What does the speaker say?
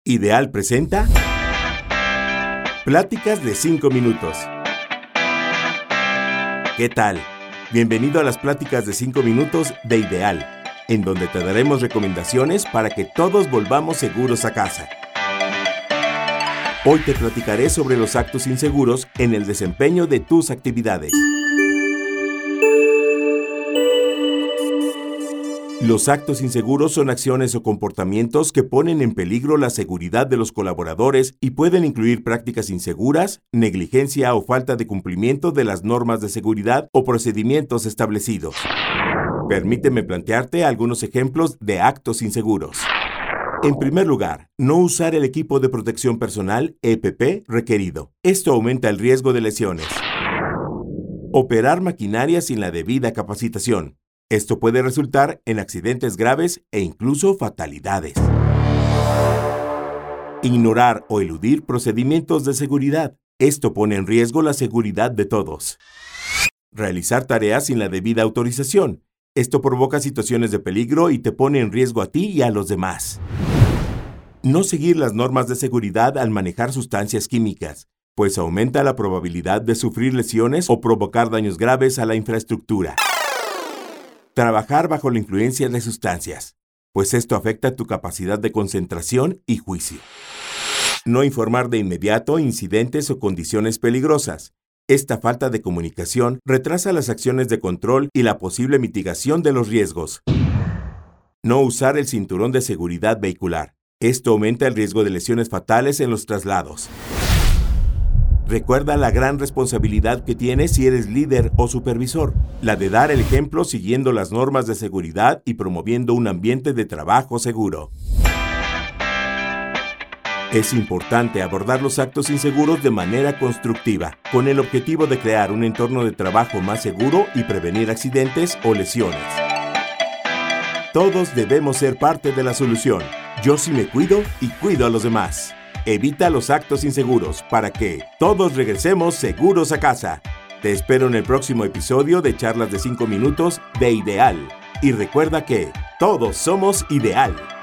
Ideal presenta Pláticas de 5 minutos. ¿Qué tal? Bienvenido a las Pláticas de 5 minutos de Ideal, en donde te daremos recomendaciones para que todos volvamos seguros a casa. Hoy te platicaré sobre los actos inseguros en el desempeño de tus actividades. Los actos inseguros son acciones o comportamientos que ponen en peligro la seguridad de los colaboradores y pueden incluir prácticas inseguras, negligencia o falta de cumplimiento de las normas de seguridad o procedimientos establecidos. Permíteme plantearte algunos ejemplos de actos inseguros. En primer lugar, no usar el equipo de protección personal EPP requerido. Esto aumenta el riesgo de lesiones. Operar maquinaria sin la debida capacitación. Esto puede resultar en accidentes graves e incluso fatalidades. Ignorar o eludir procedimientos de seguridad. Esto pone en riesgo la seguridad de todos. Realizar tareas sin la debida autorización. Esto provoca situaciones de peligro y te pone en riesgo a ti y a los demás. No seguir las normas de seguridad al manejar sustancias químicas, pues aumenta la probabilidad de sufrir lesiones o provocar daños graves a la infraestructura. Trabajar bajo la influencia de sustancias, pues esto afecta tu capacidad de concentración y juicio. No informar de inmediato incidentes o condiciones peligrosas. Esta falta de comunicación retrasa las acciones de control y la posible mitigación de los riesgos. No usar el cinturón de seguridad vehicular. Esto aumenta el riesgo de lesiones fatales en los traslados. Recuerda la gran responsabilidad que tienes si eres líder o supervisor, la de dar el ejemplo siguiendo las normas de seguridad y promoviendo un ambiente de trabajo seguro. Es importante abordar los actos inseguros de manera constructiva, con el objetivo de crear un entorno de trabajo más seguro y prevenir accidentes o lesiones. Todos debemos ser parte de la solución. Yo sí me cuido y cuido a los demás. Evita los actos inseguros para que todos regresemos seguros a casa. Te espero en el próximo episodio de Charlas de 5 minutos de Ideal. Y recuerda que todos somos Ideal.